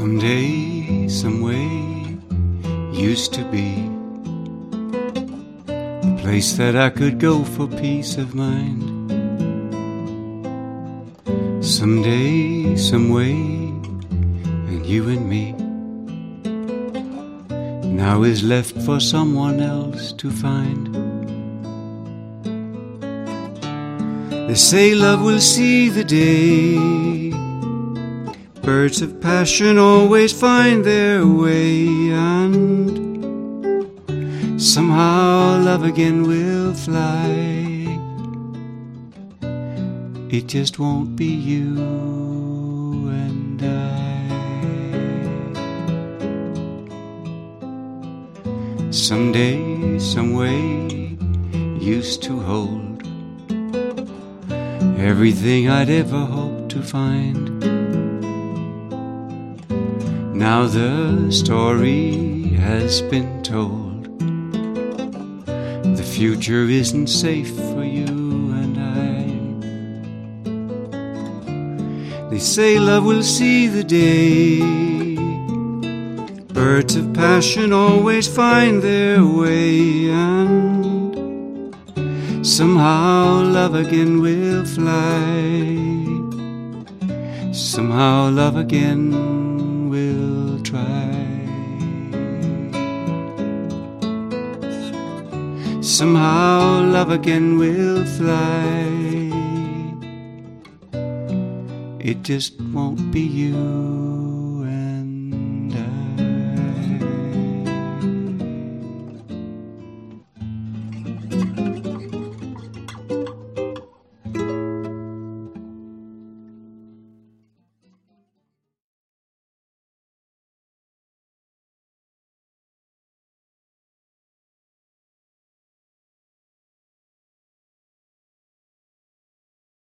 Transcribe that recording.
Someday, some way, used to be a place that I could go for peace of mind. Someday, some way, and you and me now is left for someone else to find. They say love will see the day. Birds of passion always find their way, and somehow love again will fly. It just won't be you and I. Someday, some way, used to hold everything I'd ever hoped to find. Now the story has been told. The future isn't safe for you and I. They say love will see the day. Birds of passion always find their way, and somehow love again will fly. Somehow love again will try. Somehow love again will fly. It just won't be you